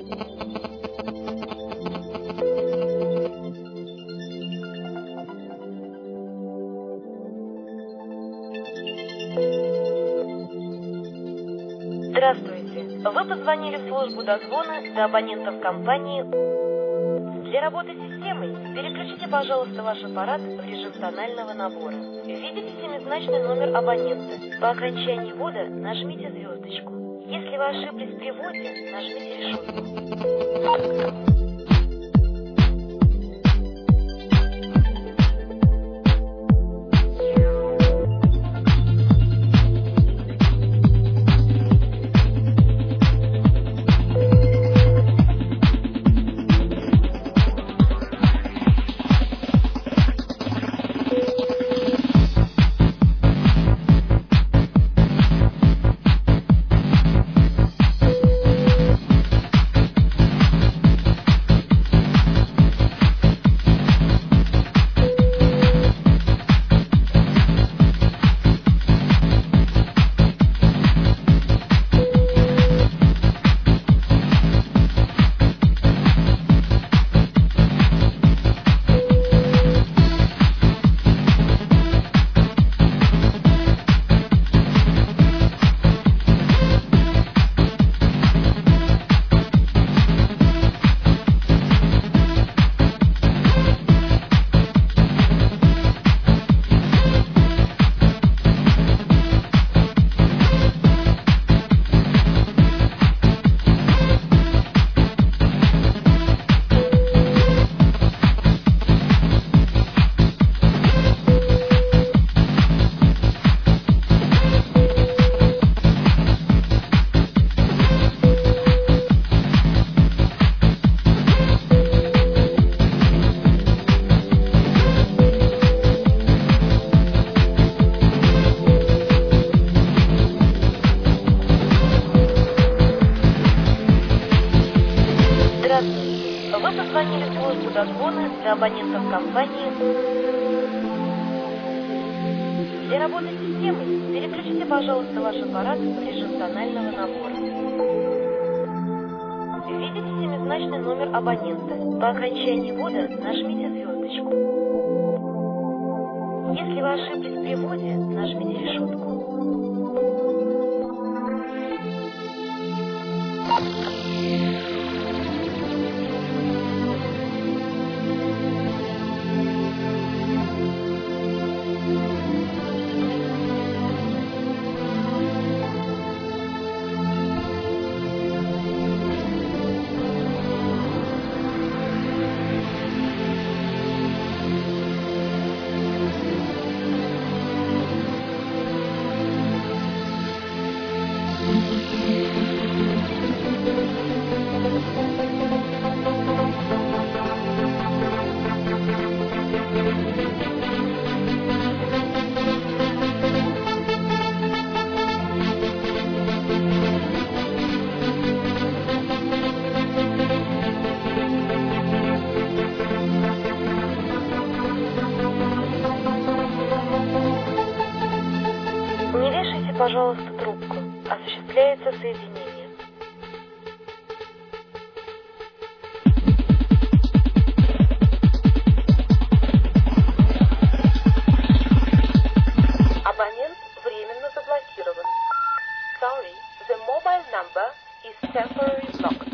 Здравствуйте. Вы позвонили в службу дозвона для абонентов компании. Для работы с системой переключите, пожалуйста, ваш аппарат в режим тонального набора. Видите семизначный номер абонента? По окончании ввода нажмите звездочку. Если вы ошиблись при вводе, нажмите решетку. Вы позвонили в службу дозвона для абонентов компании. Для работы с системой переключите, пожалуйста, ваш аппарат в режим тонального набора. Видите семизначный номер абонента? По окончании ввода нажмите звездочку. Если вы ошиблись при вводе, нажмите решетку. Не вешайте, пожалуйста, трубку. Осуществляется соединение. Абонент временно заблокирован. Sorry, the mobile number is temporarily blocked.